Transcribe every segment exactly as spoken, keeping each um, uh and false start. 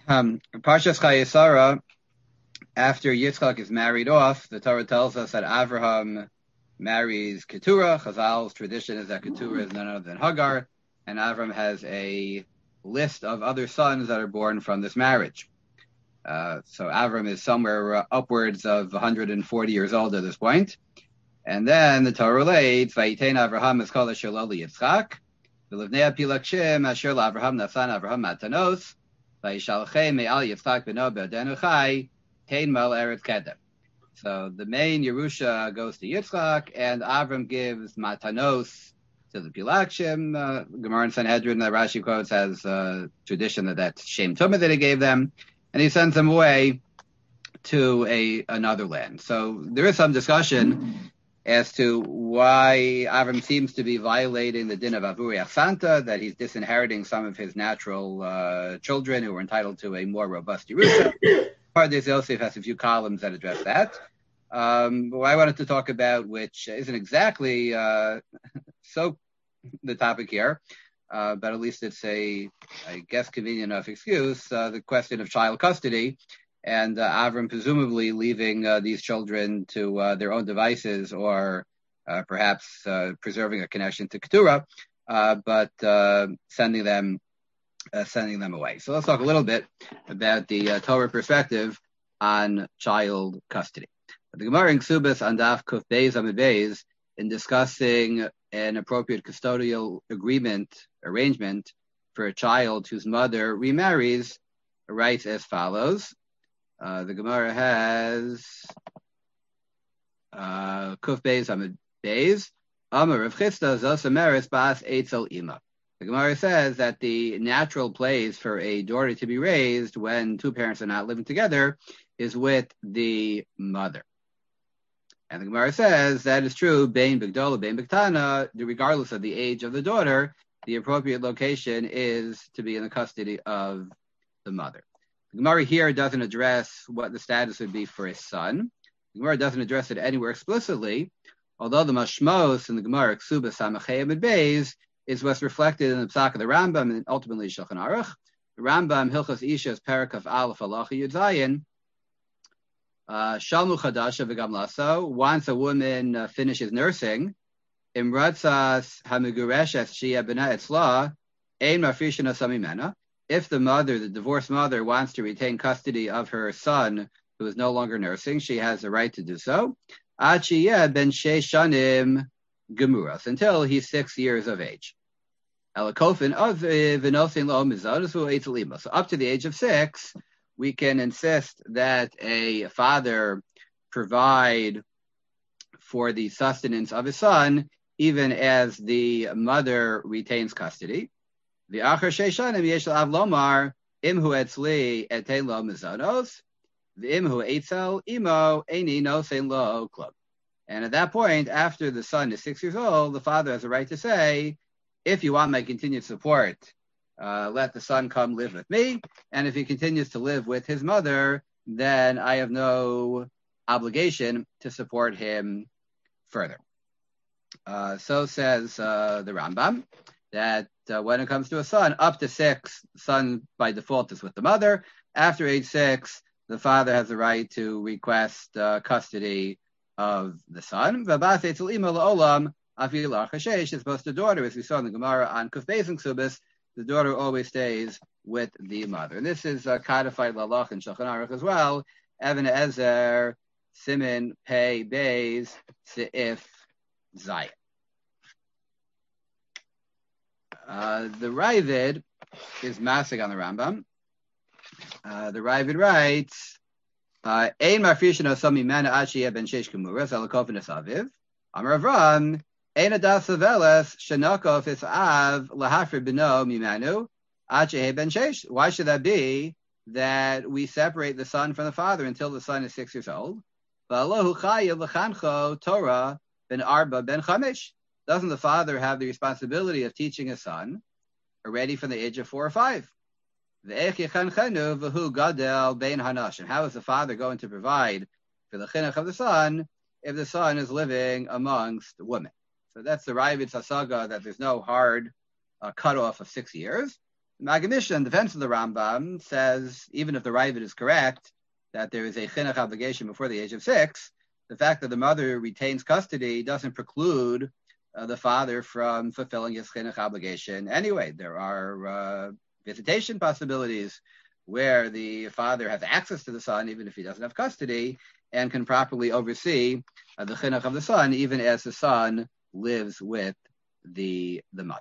Um, Parshas Chayesara, after Yitzchak is married off, the Torah tells us that Avraham marries Keturah. Chazal's tradition is that Keturah is none other than Hagar, and Avram has a list of other sons that are born from this marriage. Uh, so Avram is somewhere uh, upwards of one hundred forty years old at this point. And then the Torah relates, Vayitein Avraham es kol asher lo liYitzchak, v'livnei apilakshim asher l'Avraham nasan Avraham matanos, vayishalchem me'al Yitzchak b'no be'odenu chai, tein mal eretz kedem. So the main Yerusha goes to Yitzchak, and Avram gives matanos to the Pilakshim. Uh, Gemara in Sanhedrin that Rashi quotes has a tradition that that's Shem Tumah that he gave them, and he sends them away to a another land. So there is some discussion as to why Avram seems to be violating the din of Avuri Achsanta, that he's disinheriting some of his natural uh, children who are entitled to a more robust Yerusha. Pardes Yosef has a few columns that address that. Um, what I wanted to talk about, which isn't exactly uh, so the topic here, uh, but at least it's a, I guess, convenient enough excuse, uh, the question of child custody, and uh, Avram presumably leaving uh, these children to uh, their own devices, or uh, perhaps uh, preserving a connection to Keturah, uh, but uh, sending them uh, sending them away. So let's talk a little bit about the uh, Torah perspective on child custody. The Gemara in Ksubas on Daf Kuf Beis Amid Beis, in discussing an appropriate custodial agreement arrangement for a child whose mother remarries, writes as follows. Uh, the Gemara has uh, Kuf Beis Amid Beis, Amar Rav Chisda Zosameres Bas Eitzel Ima. The Gemara says that the natural place for a daughter to be raised when two parents are not living together is with the mother. And the Gemara says that is true, Bein Bigdola, Bein Bigtana, regardless of the age of the daughter, the appropriate location is to be in the custody of the mother. The Gemara here doesn't address what the status would be for a son. The Gemara doesn't address it anywhere explicitly, although the Mashmos in the Gemara, Ksuba Samachei Amid Beis, is what's reflected in the Psak of the Rambam and ultimately Shulchan Aruch. The Rambam, Hilchos Ishas, Parak of Aleph Halacha Yud Zayin, Shalmu Chadasha v'gam laso. Once a woman uh, finishes nursing, Imratzas Hamigureshes Shia B'na Etzla, Ein Mafrishana Samimena. If the mother, the divorced mother, wants to retain custody of her son who is no longer nursing, she has the right to do so. Ad Shiyeh Ben Sheish Shanim Gemuras, until he's six years of age. Elakofin of V'nosin Lo Mizados V'Eitzel Ima. So up to the age of six, we can insist that a father provide for the sustenance of his son, even as the mother retains custody. The achar sheishanim yesh av lomar imhu etzli etein lo mizanos, the imhu etzel imo eini nosein lo club. And at that point, after the son is six years old, the father has a right to say, if you want my continued support, Uh, let the son come live with me. And if he continues to live with his mother, then I have no obligation to support him further. Uh, so says uh, the Rambam, that uh, when it comes to a son, up to six, the son by default is with the mother. After age six, the father has the right to request uh, custody of the son. As opposed to daughter, as we saw in the Gemara on Kuf Beis and Ksubas, the daughter always stays with the mother. And this is uh, codified lalach in Shulchan Aruch as well. Even Ezer, Simin, Pei, Beis, Seif, Zayin. Uh, the Ravid is masig on the Rambam. Uh, the Ravid writes, Ein marfishin osami mana achiyeh ben sheish kemuras alakofin asaviv. Amar Avram, why should that be that we separate the son from the father until the son is six years old? Doesn't the father have the responsibility of teaching his son already from the age of four or five? And how is the father going to provide for the chinuch of the son if the son is living amongst women? So that's the Ravid's Hasaga, that there's no hard uh, cutoff of six years. Maggid Mishnah, in defense of the Rambam, says even if the Ravid is correct that there is a chinuch obligation before the age of six, the fact that the mother retains custody doesn't preclude uh, the father from fulfilling his chinuch obligation. Anyway, there are uh, visitation possibilities where the father has access to the son, even if he doesn't have custody, and can properly oversee uh, the chinuch of the son, even as the son lives with the the mother.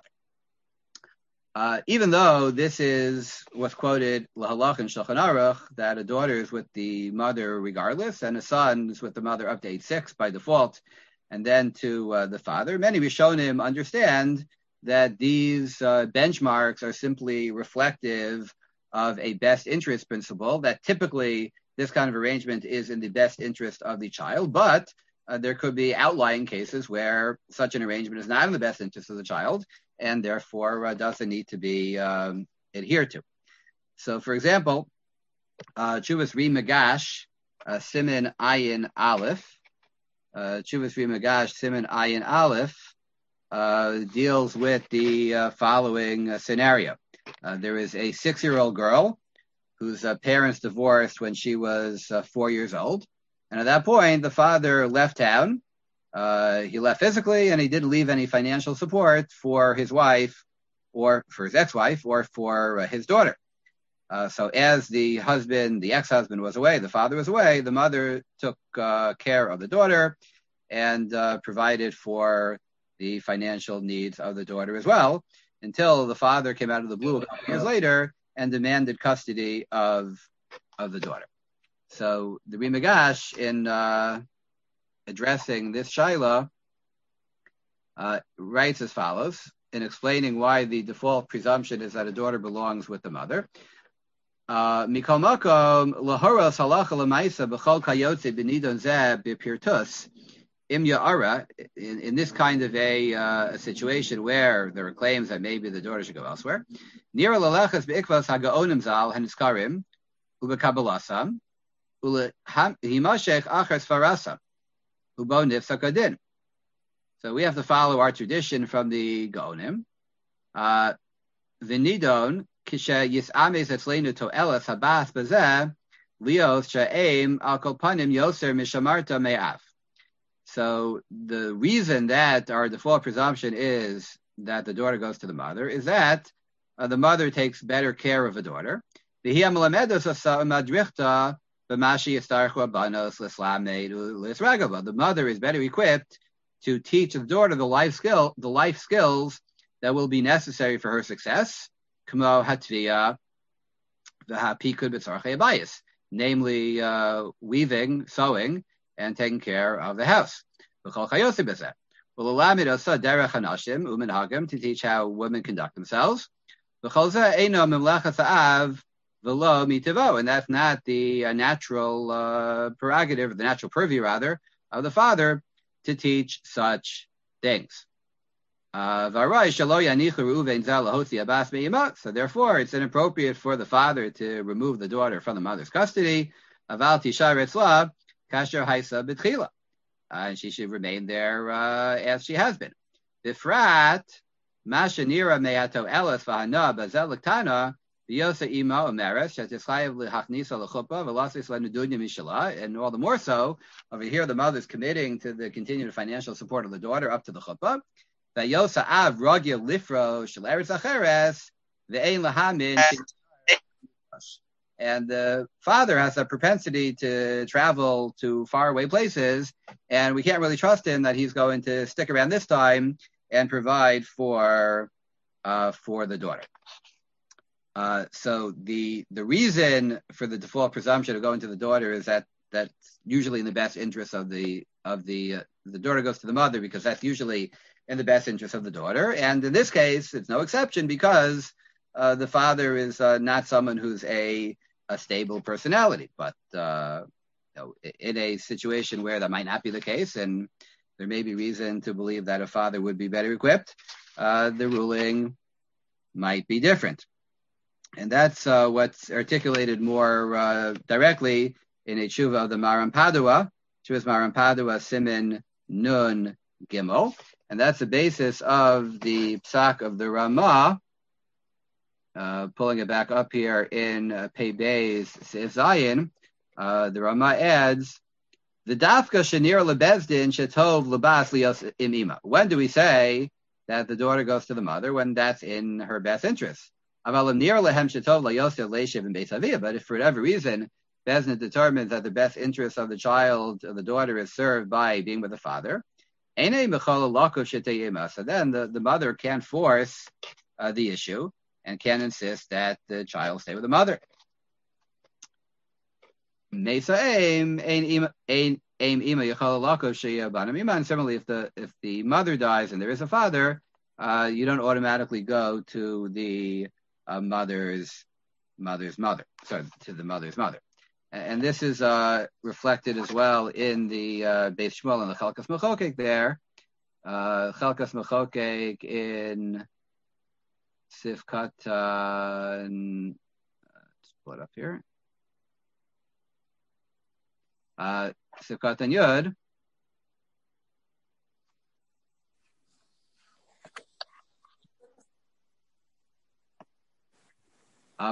Uh, even though this is what's quoted Lahalach and Shulchan Aruch, that a daughter is with the mother regardless, and a son is with the mother up to age six by default, and then to uh, the father, many Rishonim understand that these uh, benchmarks are simply reflective of a best interest principle, that typically this kind of arrangement is in the best interest of the child, but uh, there could be outlying cases where such an arrangement is not in the best interest of the child, and therefore uh, doesn't need to be um, adhered to. So, for example, uh, Chuvas Ri Magash, uh, Siman Ayin Aleph, uh, Chuvas Ri Magash, Siman Ayin Aleph, uh, deals with the uh, following uh, scenario. Uh, there is a six-year-old girl whose uh, parents divorced when she was uh, four years old. And at that point, the father left town. Uh, he left physically, and he didn't leave any financial support for his wife or for his ex-wife or for uh, his daughter. Uh, so as the husband, the ex-husband was away, the father was away, the mother took uh, care of the daughter and uh, provided for the financial needs of the daughter as well, until the father came out of the blue a couple years later and demanded custody of of the daughter. So the Ri Magash, in uh, addressing this shaila, uh, writes as follows, in explaining why the default presumption is that a daughter belongs with the mother. Mikol makom lahoros halacha lemaisa b'chol kayotze b'nidon zeh b'pirtus im ya'ara, in, in this kind of a, uh, a situation where there are claims that maybe the daughter should go elsewhere. Nira lalechas be'ikvas hagaonim zal haniskarim ubekabalasam ulehimashech achar svarasa ubo nifsakadin. So we have to follow our tradition from the Gaonim. Uh, V'nidon kishe yisames etzleinu to'elas habas bazeh lios she'eim al kol panim yoser mishamarta me'av. So the reason that our default presumption is that the daughter goes to the mother is that uh, the mother takes better care of the daughter. The mother is better equipped to teach the daughter the life skill, the life skills that will be necessary for her success, namely uh, weaving, sewing, and taking care of the house. To teach how women conduct themselves. And that's not the uh, natural uh, prerogative, the natural purview, rather, of the father to teach such things. Uh, so therefore, it's inappropriate for the father to remove the daughter from the mother's custody. Kasher Haisa B'tchila, and she should remain there uh, as she has been. Bifrat Mashanira Meato Elis Vahana Bazel Tana V'yosa Ima Omeres Shetischayev L'Hachnisa L'Chuppah V'Lasis L'Nedunya Mishala, and all the more so over here the mother is committing to the continued financial support of the daughter up to the Chuppah. V'yosa Av Ragil Lifro Shaleres Acheres V'Ein Lahamin. And the father has a propensity to travel to faraway places, and we can't really trust him that he's going to stick around this time and provide for uh, for the daughter. Uh, so the the reason for the default presumption of going to the daughter is that that's usually in the best interest of the of the uh, the daughter goes to the mother, because that's usually in the best interest of the daughter. And in this case, it's no exception, because uh, the father is uh, not someone who's a a stable personality, but uh, you know, in a situation where that might not be the case, and there may be reason to believe that a father would be better equipped, uh, the ruling might be different. And that's uh, what's articulated more uh, directly in a tshuva of the Maram Padua, Tshuva's Maram Padua Siman Nun Gimel, and that's the basis of the psak of the Ramah, uh, pulling it back up here in uh, Pei Beis Seif Zayin, uh, the Rama adds, the dafka shenir lebezdin shetov lebas lios imima. When do we say that the daughter goes to the mother? When that's in her best interest. But if for whatever reason Bezdin determines that the best interest of the child, of the daughter, is served by being with the father, so then the, the mother can't force uh, the issue and can insist that the child stay with the mother. And similarly, if the if the mother dies and there is a father, uh, you don't automatically go to the uh, mother's mother's mother, sorry, to the mother's mother. And this is uh, reflected as well in the uh, Beis Shmuel and the Chelkas Mechokek there. Uh, Chelkas Mechokek in Sifkat, uh, and, uh, let's pull it up here. Uh, Sifkat and Yud. Uh,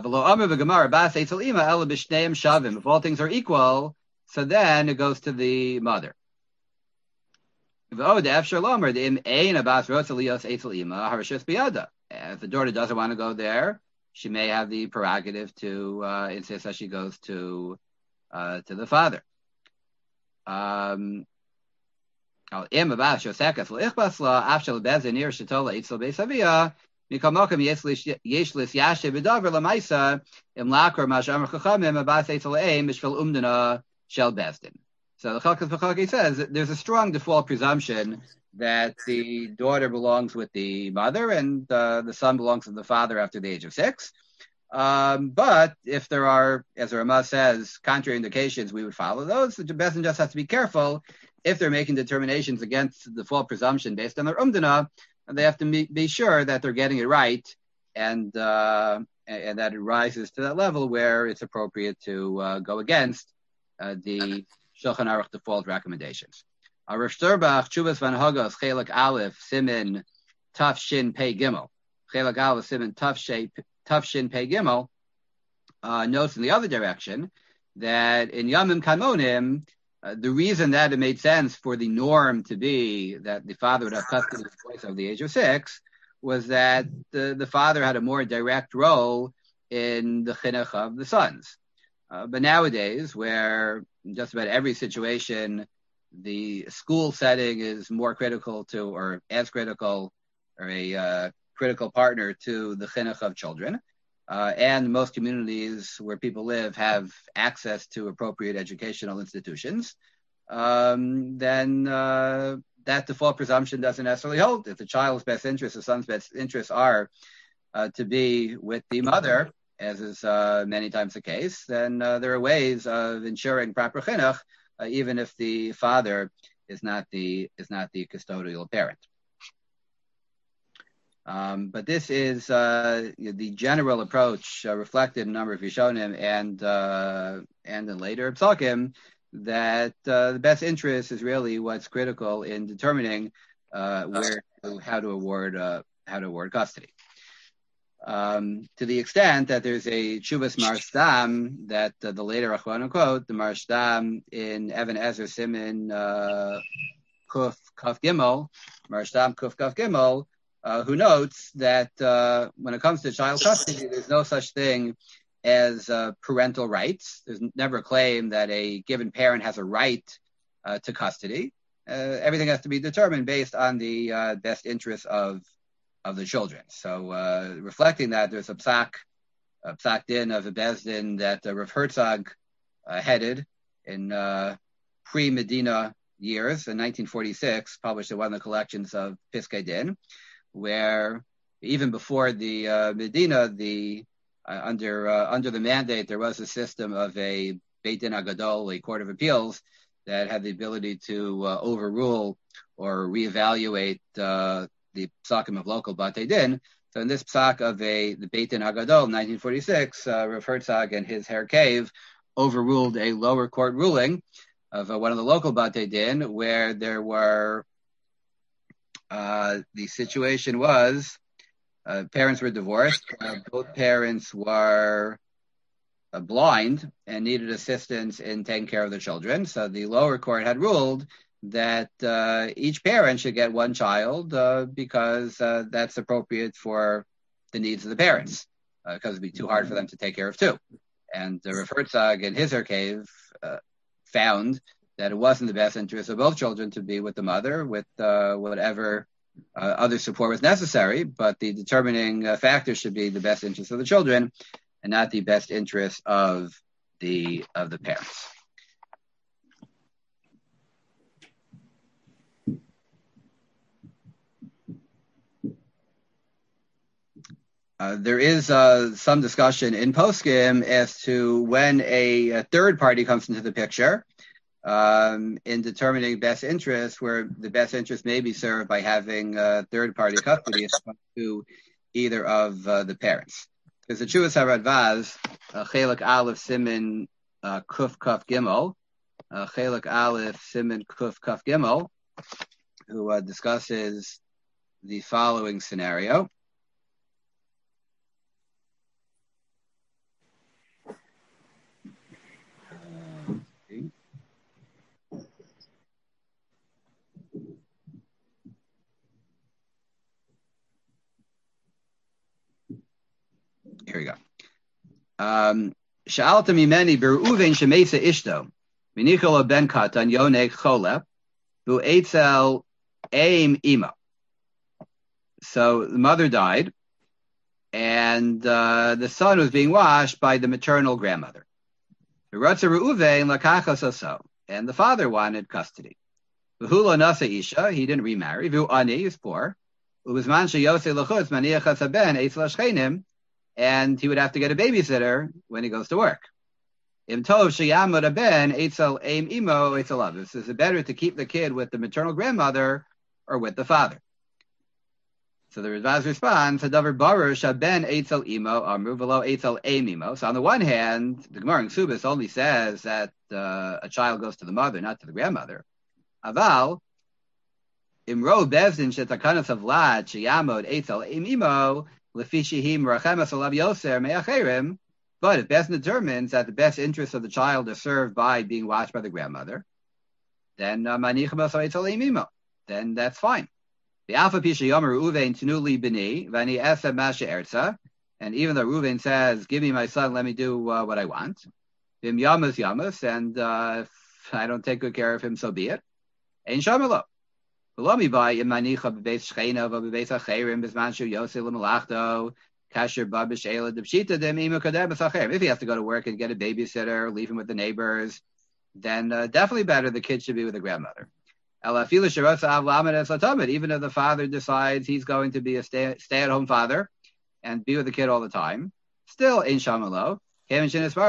if all things are equal, so then it goes to the mother. If the daughter doesn't want to go there, she may have the prerogative to uh, insist that she goes to uh, to the father. Um, So the Chelkas Mechokek says that there's a strong default presumption that the daughter belongs with the mother and uh, the son belongs to the father after the age of six. Um, but if there are, as the Ramah says, contrary indications, we would follow those. The Bezdin just has to be careful if they're making determinations against the default presumption based on their umdana. They have to be, be sure that they're getting it right, and uh, and that it rises to that level where it's appropriate to uh, go against uh, the Shulchan Aruch default recommendations. Rosh Sturbach, Chuvas Van Hagos, Chelak Aleph, Simin, Taf Shin Pei Gimel, Chelak Aleph, Simin, Taf Shin Pei Gimel, uh, notes in the other direction that in Yamim Kamonim, Uh, the reason that it made sense for the norm to be that the father would have custody of the boys of the age of six was that the, the father had a more direct role in the chinuch of the sons. Uh, but nowadays, where just about every situation, the school setting is more critical to, or as critical, or a uh, critical partner to the chinuch of children, Uh, and most communities where people live have access to appropriate educational institutions, um, then uh, that default presumption doesn't necessarily hold. If the child's best interests, the son's best interests are uh, to be with the mother, as is uh, many times the case, then uh, there are ways of ensuring proper chinuch, uh, even if the father is not the is not the custodial parent. Um, but this is uh, the general approach uh, reflected in a number of Rishonim and uh, and in later Psakim, that uh, the best interest is really what's critical in determining uh, where how to award uh, how to award custody. Um, to the extent that there's a Chuvas Marshdam that uh, the later Achronim quote, the Marshdam in Even Ezer Simin uh, Kuf Kaf Gimel, Marshdam Kuf Kaf Gimel. Uh, who notes that uh, when it comes to child custody, there's no such thing as uh, parental rights. There's never a claim that a given parent has a right uh, to custody. Uh, everything has to be determined based on the uh, best interests of of the children. So, uh, reflecting that, there's a psak, a psak din of a bezdin that uh, Rav Herzog uh, headed in uh, pre-Medina years in nineteen forty-six, published in one of the collections of Piskei Din, where even before the uh, Medina, the uh, under uh, under the mandate, there was a system of a Beit Din Agadol, a court of appeals, that had the ability to uh, overrule or reevaluate uh, the psakim of local Batei Din. So in this psak of a the Beit Din Agadol, nineteen forty-six, uh, Rav Herzog and his Herkev overruled a lower court ruling of uh, one of the local Batei Din, where there were Uh, the situation was uh, parents were divorced. Uh, both parents were uh, blind and needed assistance in taking care of the children. So the lower court had ruled that uh, each parent should get one child uh, because uh, that's appropriate for the needs of the parents, because uh, it'd be too hard for them to take care of two. And the Rav Herzog in his cave uh, found that it wasn't the best interest of both children to be with the mother, with uh, whatever uh, other support was necessary, but the determining uh, factor should be the best interest of the children and not the best interest of the of the parents. Uh, there is uh, some discussion in Poskim as to when a, a third party comes into the picture um, in determining best interest, where the best interest may be served by having uh, third party custody as opposed to either of uh, the parents. There's a Chuvas HaRadvaz, uh, Chelek Aleph Siman uh, Kuf Kuf Gimel, uh, Chelek Aleph Siman Kuf Kuf Gimel, who uh, discusses the following scenario. Here we go. Um, Sha'alta mimeni beruven shemesa ishto, v'nichol ben katan yonek cholep, v'etzel aim ima. So the mother died, and uh, the son was being washed by the maternal grandmother. V'ratza Reuven lakachas oso, and the father wanted custody. V'hulo nasa isha, he didn't remarry. V'hu ani, he's poor. U'bizman sheyosei l'chutz maniachas haben eitzel hashchenim, and he would have to get a babysitter when he goes to work. Im tov sheyamod haben eitzel aim imo eitzel av. Is it better to keep the kid with the maternal grandmother or with the father? So the Rizvaz responds, Hadavar baruch haben eitzel imo amru v'lo eitzel aim imo. So on the one hand, the Gemara in Subis only says that uh, a child goes to the mother, not to the grandmother. Aval imro bezdin shetakanas of lad sheyamod eitzel aim imo. But if Bezdin determines that the best interests of the child are served by being watched by the grandmother, then uh, then that's fine. And even though Reuven says, give me my son, let me do uh, what I want, and uh, if I don't take good care of him, so be it. Ein shamelo. If he has to go to work and get a babysitter, leave him with the neighbors, then uh, definitely better the kid should be with the grandmother. Even if the father decides he's going to be a stay, stay-at-home father and be with the kid all the time, still in Shamalo, the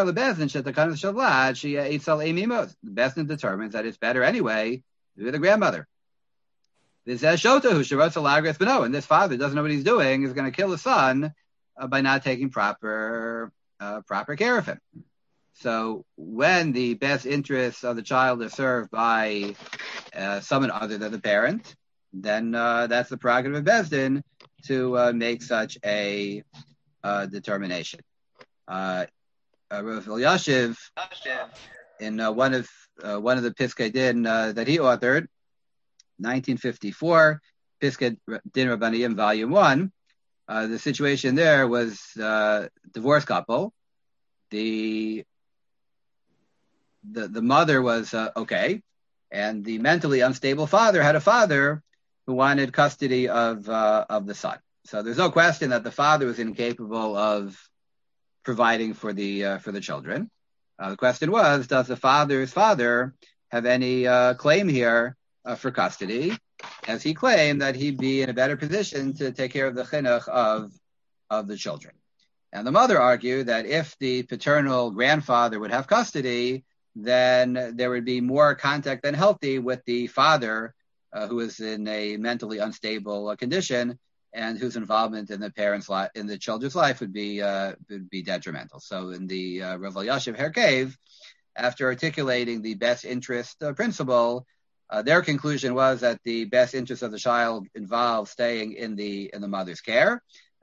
Bezdin determines that it's better anyway to be with the grandmother. This says Shota who Sharotza Lagres Beno, and this father doesn't know what he's doing, is going to kill his son uh, by not taking proper uh, proper care of him. So when the best interests of the child are served by uh, someone other than the parent, then uh, that's the prerogative of Bezdin to uh, make such a uh, determination. Uh, uh, Rav Elyashiv, in uh, one of uh, one of the Piskei Din uh, that he authored, nineteen fifty-four, Piskei Din Rabbaniyim, Volume One. Uh, the situation there was uh, divorced couple. The the the mother was uh, okay, and the mentally unstable father had a father who wanted custody of uh, of the son. So there's no question that the father was incapable of providing for the uh, for the children. Uh, the question was, does the father's father have any uh, claim here Uh, for custody, as he claimed that he'd be in a better position to take care of the chinuch of of the children. And the mother argued that if the paternal grandfather would have custody, then there would be more contact than healthy with the father, uh, who is in a mentally unstable uh, condition, and whose involvement in the parents' life, in the children's life, would be uh, would be detrimental. So, in the uh, Rav Elyashiv Herkev, after articulating the best interest uh, principle, Uh, their conclusion was that the best interest of the child involves staying in the in the mother's care,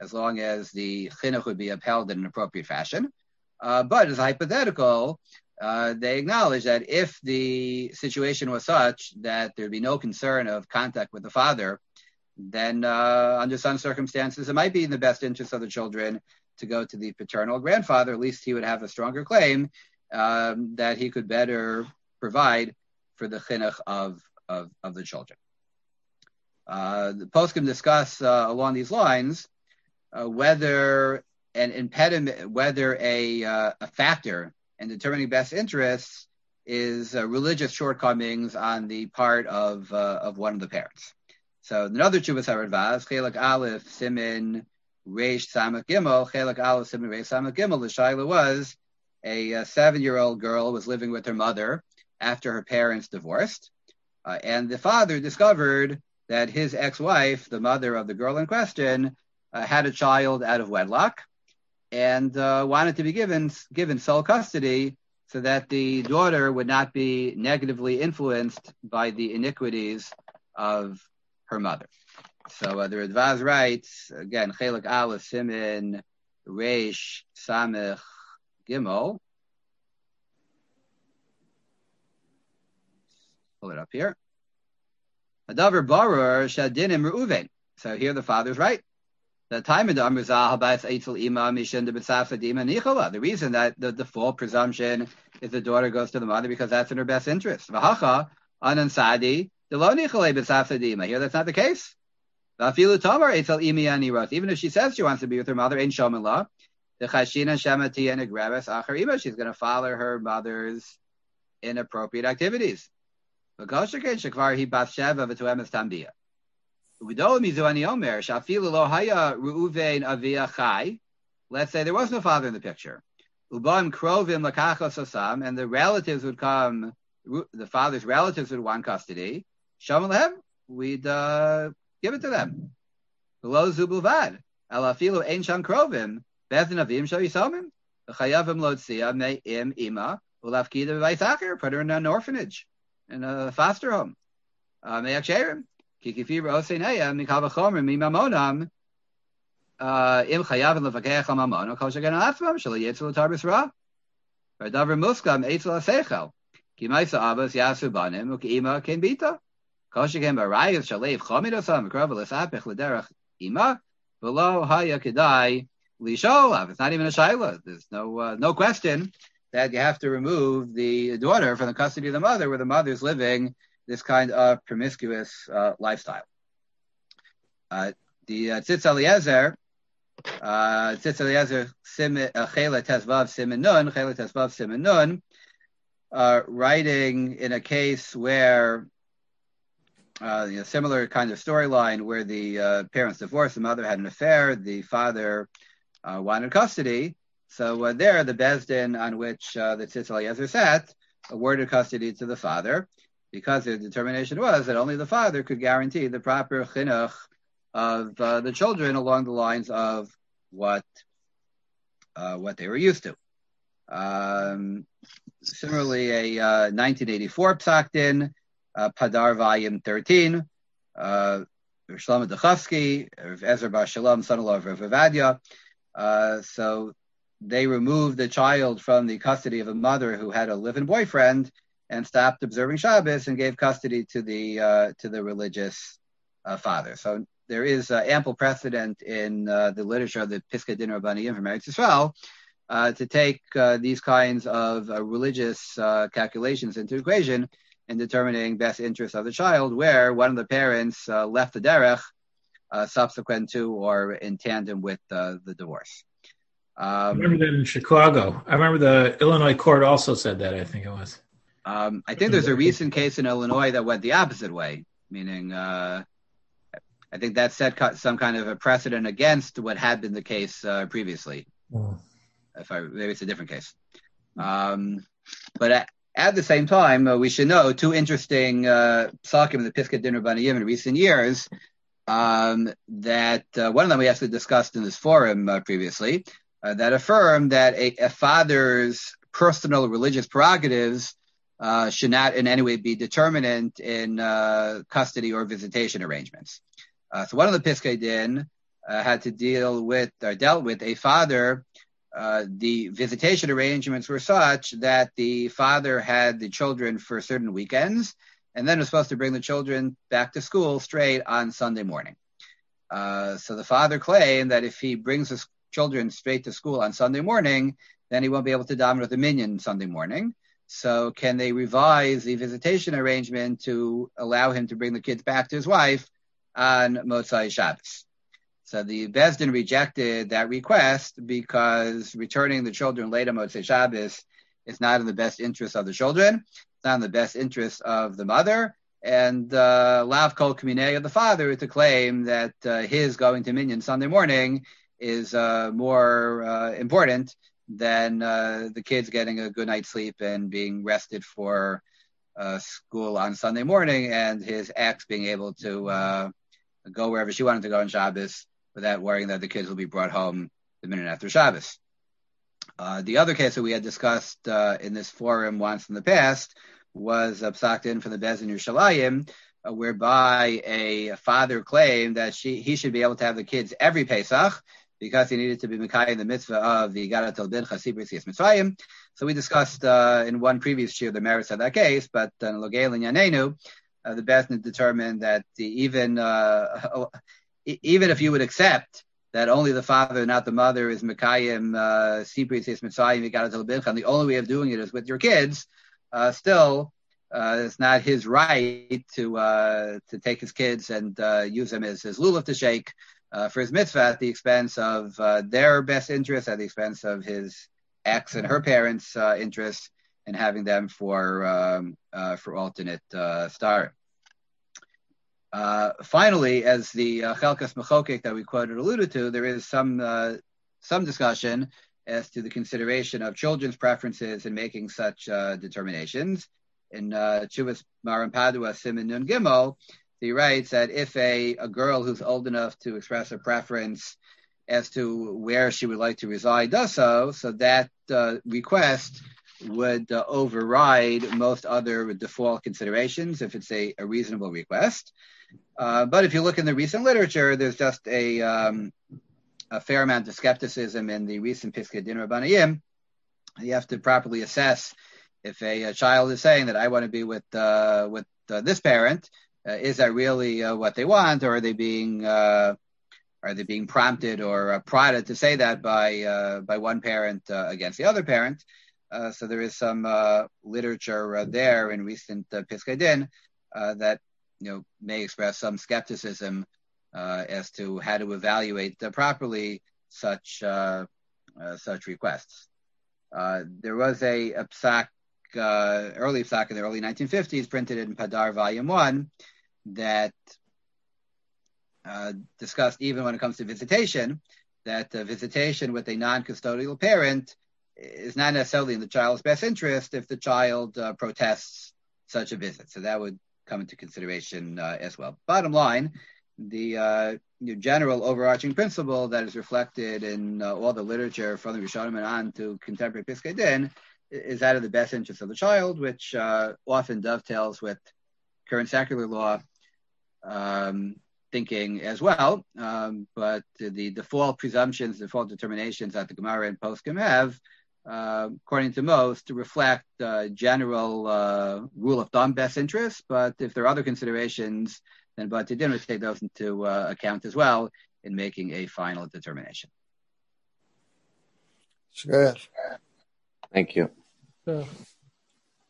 as long as the chinuch would be upheld in an appropriate fashion. Uh, but as a hypothetical, uh, they acknowledge that if the situation was such that there'd be no concern of contact with the father, then uh, under some circumstances, it might be in the best interest of the children to go to the paternal grandfather. At least he would have a stronger claim um, that he could better provide for the chinuch of, of, of the children. Uh, the poskim discuss uh, along these lines uh, whether an impediment, whether a uh, a factor in determining best interests is uh, religious shortcomings on the part of uh, of one of the parents. So another Chuvas HaRadvaz, Chelak Aleph Simin Reish Samach Gimel, Chelak Aleph Simin Reish Samach Gimel. The shaila was a, a seven-year-old girl was living with her mother after her parents divorced, uh, and the father discovered that his ex-wife, the mother of the girl in question, uh, had a child out of wedlock, and uh, wanted to be given given sole custody so that the daughter would not be negatively influenced by the iniquities of her mother. So uh, the Radvaz writes, again, Chelak Aleph Simin Reish Samech Gimel. Pull it up here. Adavar Barar Shadinim Reuven. So here the father's right. The time of the Amrizah Habayis Eitzel Ima Mishin de B'Safsa Dima Nichola. The reason that the default presumption is the daughter goes to the mother because that's in her best interest. V'hacha Anan Sadi Delo Nichole B'Safsa Dima. Here that's not the case. V'afilu Tamar Eitzel Imi Anirot. Even if she says she wants to be with her mother, ain't Shomin La. The Chashina Shemati and Agrabas Achar Ima. She's going to follow her mother's inappropriate activities. Let's say there was no father in the picture. And the relatives would come, the father's relatives would want custody. We'd uh, give it to them. Below Zubulvad. Alafilu Ein Sham Krovim. Bezin Avim Shal Yisomim. Chayavim Lotsia Me'im Ima. Ulafkida Vaisacher. Put her in an orphanage. In a foster home. Me'ak Sherim. Kikifi Roseneya. Mikal Vachomer. Mimamonam. Im Chayavim Levakech Amamono. Koshagan Atzmam. Shala Yetzel Tarbis Ra. Vardavar Muskam. Eitzel Asechel. Kimaisa Abbas Yasu Banim. Ukima Kenbita. Koshagan Barayas Shalev Chomidosam. Krovelis Apech Lederach Ima. Below Haya Kedai. Lisholav. It's not even a Shaila. There's no, uh, no question that you have to remove the daughter from the custody of the mother, where the mother is living this kind of promiscuous uh, lifestyle. Uh, the uh, Tzitz Eliezer, uh, Tzitz Eliezer, Chela Tezvav Simen Nun, Chela Tezvav Simen Nun, uh, writing in a case where, uh, you know, similar kind of storyline where the uh, parents divorced, the mother had an affair, the father uh, wanted custody. So uh, there, the Bezdin on which uh, the Tzitz Eliezer sat awarded custody to the father, because the determination was that only the father could guarantee the proper chinuch of uh, the children along the lines of what uh, what they were used to. Um, similarly, a uh, nineteen eighty-four Psak Din, uh, Padar Volume thirteen, uh, Shlomo Duchovsky, Ezra Bar Shalom, son-in-law of Rav Ovadia. Uh, so they removed the child from the custody of a mother who had a live-in boyfriend and stopped observing Shabbos and gave custody to the uh, to the religious uh, father. So there is uh, ample precedent in uh, the literature of the Piskei Din Rabbaniyim from Eretz Yisrael uh, to take uh, these kinds of uh, religious uh, calculations into equation in determining best interest of the child, where one of the parents uh, left the derech uh, subsequent to or in tandem with uh, the divorce. Um, I remember that in Chicago. I remember the Illinois court also said that, I think it was. Um, I think there's a recent case in Illinois that went the opposite way, meaning uh, I think that set some kind of a precedent against what had been the case uh, previously. Oh. If I, maybe it's a different case. Um, but at, at the same time, uh, we should know two interesting uh, psakim in the Piskei Din Rabbaniyim in recent years um, that uh, one of them we actually discussed in this forum uh, previously. Uh, that affirm that a, a father's personal religious prerogatives uh, should not in any way be determinant in uh, custody or visitation arrangements. Uh, so one of the Piskei Din uh, had to deal with or dealt with a father. Uh, the visitation arrangements were such that the father had the children for certain weekends, and then was supposed to bring the children back to school straight on Sunday morning. Uh, so the father claimed that if he brings his children straight to school on Sunday morning, then he won't be able to daven with the minyan Sunday morning. So can they revise the visitation arrangement to allow him to bring the kids back to his wife on Motzai Shabbos? So the Beis Din rejected that request because returning the children late on Motzei Shabbos is not in the best interest of the children. It's not in the best interest of the mother. And uh, Lav Kol Kaminei of the father to claim that uh, his going to minyan Sunday morning is uh, more uh, important than uh, the kids getting a good night's sleep and being rested for uh, school on Sunday morning, and his ex being able to uh, go wherever she wanted to go on Shabbos without worrying that the kids will be brought home the minute after Shabbos. Uh, the other case that we had discussed uh, in this forum once in the past was uh, Psak Din from the Beis Din Yerushalayim, uh, whereby a father claimed that she he should be able to have the kids every Pesach because he needed to be Mekayim the mitzvah of the Garat al Bin Chasib B'Tzias Mitzrayim. So we discussed uh, in one previous year the merits of that case, but uh, in Logei L'Nyanenu, uh, the Beis Din determined that the, even uh, even if you would accept that only the father, not the mother, is Mekayim uh, Sibri Tzis Mitzrayim Garat al Bin, and the only way of doing it is with your kids, uh, still. Uh, it's not his right to uh, to take his kids and uh, use them as his lulav to shake uh, for his mitzvah at the expense of uh, their best interests, at the expense of his ex and her parents' uh, interests, and having them for um, uh, for alternate uh, star. Uh, finally, as the uh, Chelkas Mechokek that we quoted alluded to, there is some uh, some discussion as to the consideration of children's preferences in making such uh, determinations. In uh, Chuvas Maran Padua Siman Nun Gimel, he writes that if a, a girl who's old enough to express a preference as to where she would like to reside does so, so that uh, request would uh, override most other default considerations if it's a, a reasonable request. Uh, but if you look in the recent literature, there's just a, um, a fair amount of skepticism in the recent Piskei Din Rabbanayim. You have to properly assess if a, a child is saying that I want to be with uh, with uh, this parent, uh, is that really uh, what they want, or are they being uh, are they being prompted or uh, prodded to say that by uh, by one parent uh, against the other parent? Uh, so there is some uh, literature uh, there in recent uh, Piskei Din uh, that you know may express some skepticism uh, as to how to evaluate uh, properly such uh, uh, such requests. Uh, there was a, a psak. Uh, early psak in the early nineteen fifties, printed in Padar Volume One, that uh, discussed even when it comes to visitation, that uh, visitation with a non-custodial parent is not necessarily in the child's best interest if the child uh, protests such a visit. So that would come into consideration uh, as well. Bottom line, the uh, general overarching principle that is reflected in uh, all the literature from the Rishonim and on to contemporary Piskei Din is out of the best interest of the child, which uh, often dovetails with current secular law um, thinking as well. Um, but the default presumptions, default determinations that the Gemara and Poskim have, uh, according to most, to reflect uh, general uh, rule of thumb best interest. But if there are other considerations, then but to dinner take those into uh, account as well in making a final determination. Sure. Thank you. So.